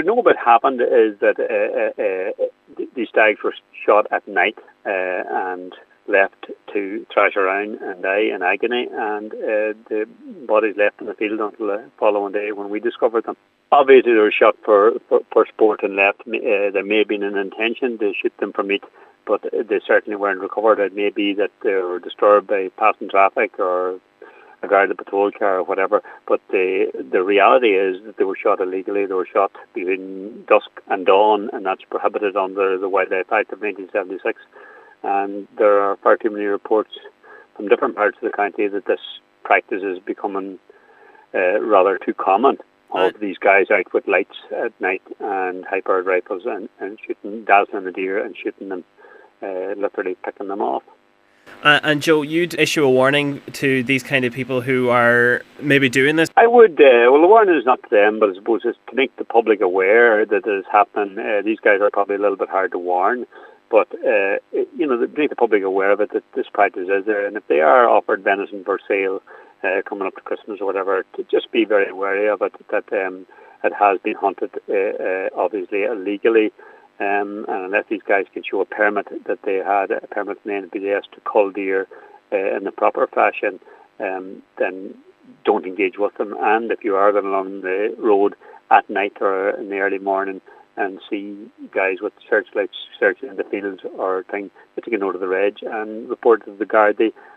we know what happened is that these stags were shot at night and left to thrash around and die in agony, and the bodies left in the field until the following day when we discovered them. Obviously, they were shot for sport and left. There may have been an intention to shoot them for meat, but they certainly weren't recovered. It may be that they were disturbed by passing traffic or a guarded patrol car or whatever, but the reality is that they were shot illegally. They were shot between dusk and dawn, and that's prohibited under the Wildlife Act of 1976. And there are far too many reports from different parts of the county that this practice is becoming rather too common, of these guys out with lights at night and high-powered rifles and shooting, dazzling the deer and shooting them, literally picking them off. And Joe, you'd issue a warning to these kind of people who are maybe doing this? I would. Well, the warning is not to them, but I suppose it's to make the public aware that it is happening. These guys are probably a little bit hard to warn, but to make the public aware of it, that this practice is there, and if they are offered venison for sale coming up to Christmas or whatever, to just be very wary of it, that it has been hunted, obviously illegally. And unless these guys can show a permit, that they had a permit from the NPDS to cull deer in the proper fashion, then don't engage with them. And if you are going along the road at night or in the early morning and see guys with searchlights searching the fields or thing, you take a note of the reg and report it to the Gardaí,